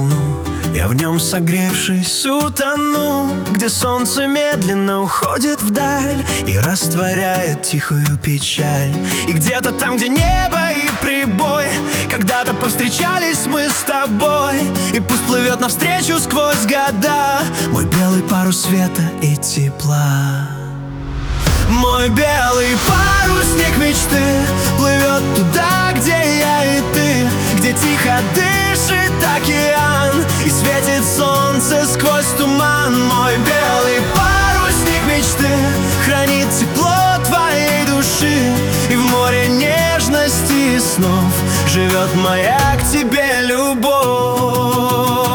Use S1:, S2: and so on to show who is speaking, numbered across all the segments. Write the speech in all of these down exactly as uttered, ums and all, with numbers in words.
S1: волну, я в нем, согревшись, утону, где солнце медленно уходит вдаль и растворяет тихую печаль. И где-то там, где небо и прибой, когда-то повстречались мы с тобой. И пусть плывет навстречу сквозь года мой белый парус света и тепла. Мой белый парусник мечты плывет туда, где я и ты, где тихо дышит океан и светит солнце сквозь туман. Мой белый парусник мечты хранит тепло твоей души, и в море нежности и снов живет моя к тебе любовь.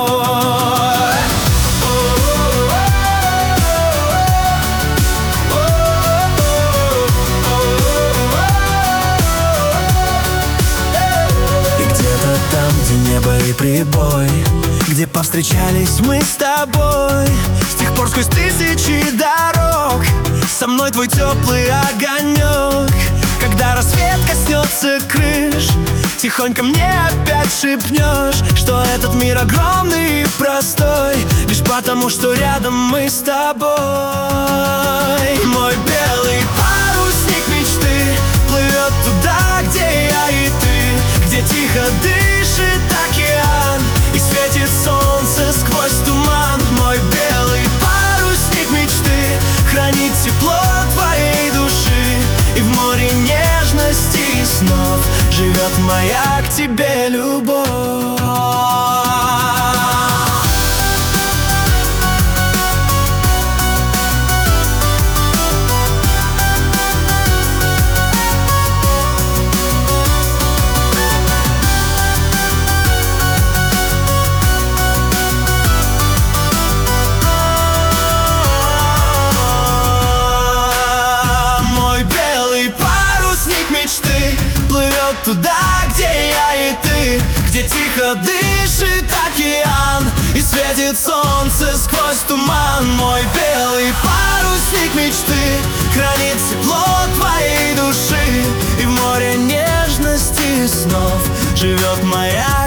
S1: Небо и прибой, где повстречались мы с тобой. С тех пор сквозь тысячи дорог со мной твой теплый огонек. Когда рассвет коснется крыш, тихонько мне опять шепнешь, что этот мир огромный и простой, лишь потому, что рядом мы с тобой. Мой белый парусник мечты плывет туда, где я и ты, где тихо дышит океан и светит солнце сквозь туман. Мой белый парусник мечты хранит тепло твоей души, и в море нежности и снов живет моя к тебе любовь. Плывет туда, где я и ты, где тихо дышит океан и светит солнце сквозь туман. Мой белый парусник мечты хранит тепло твоей души, и в море нежности и снов живет моя